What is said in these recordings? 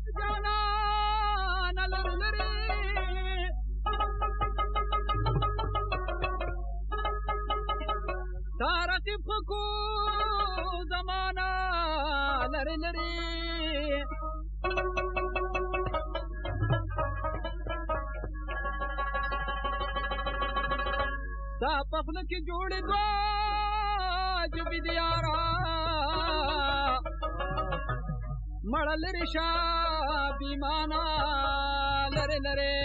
جانان لری لری تارقب خکو زمانہ لری لری ستا پخله کې جوړې دوه جبې د یاره مړه لرې شه بیمانه لرې لرې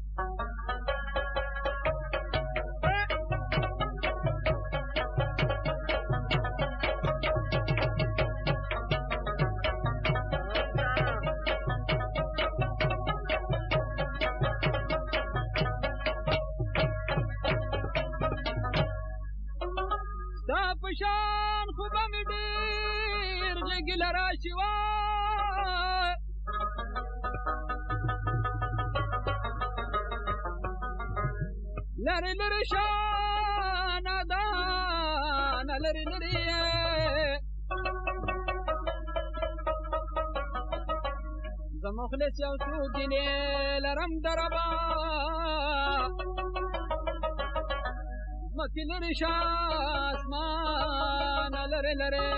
ستا په شان خو به مې ډېر غېږې له راشي وای لرې لرې شه نادانه لرې لرې زه مخلص یو څو ګیلې لرم د ربا مکی لری شا اسمان لری لری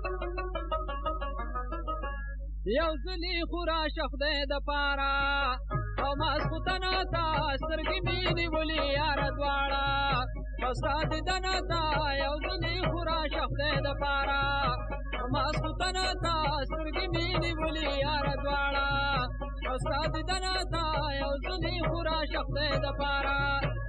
یو ځلی خورا شخدې د پارا او ماسختنا تا سترګې مې نیولې یار دواړه او ستا دیدنه تا یو ځلی خورا شخدې د پارا او ماسختنا تا سترګې مې نیولې یار دواړه او ستا دیدنه تا یو ځلی خورا شخدې د پارا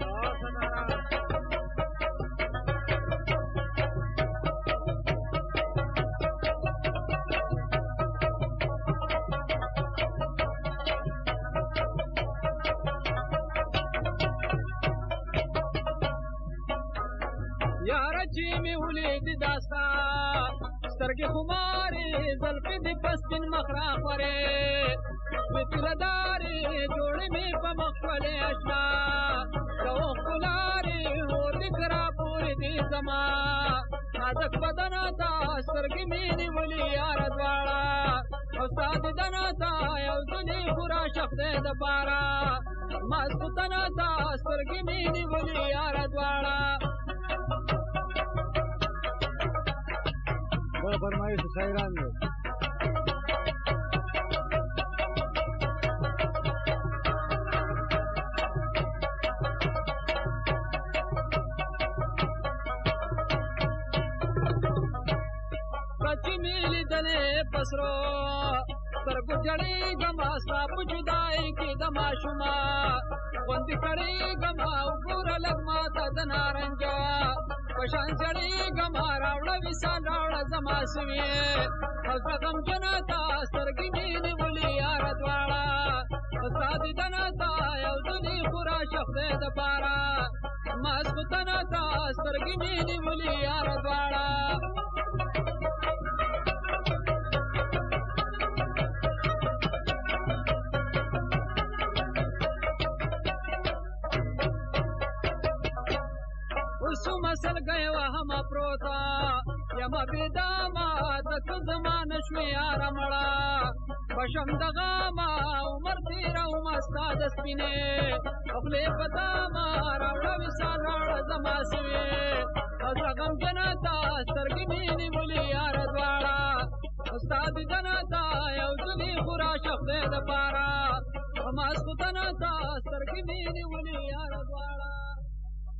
یاره چې مې ولیدې دا ستا سترګې خمارې زلفې دې په سپین مخ راخورې وې تیلهدارې جوړې مې په مخ شولې اشنا د اوښکو لارې اور دې که راپورې دې زما نازک بدنه تا سترګې مې نیولې یاره دواړه او ستا دیدنه تا یو ځلې خو راشق دی دپاره ماسختنه تا سترګې مې نیولې یاره دواړه بڑا فرمائش شاعران میں کچی میلی دنے پسرو سترګو جړېږم ستا په جدایۍ کې د ماشومه غوندې کړېږم وګوره لږ ماته د نارنجه په شان جړېږم راوړه وصال راوړه زما سوې او زه غمجنه تا سترګې مې نیولې یاره دواړه ستا دیدنه تا یو ځلې خو راشق دی دپاره ماسختنه تا سترګې مې نیولې یاره دواړه مسل گئے وهم پروتا یما بیداما دت زمان شوی یارا مڑا بشم دغاما عمر تیرا مستا دسپینے اخلی پداما راوڑا وصال راوڑا زما سوی ازغم جناتا سترگی مینی ولی یارا دوارا استاد جناتا یو ځلې خو راشق دی دپاره ماسختنه تا سترګې مینی ولی یارا دوارا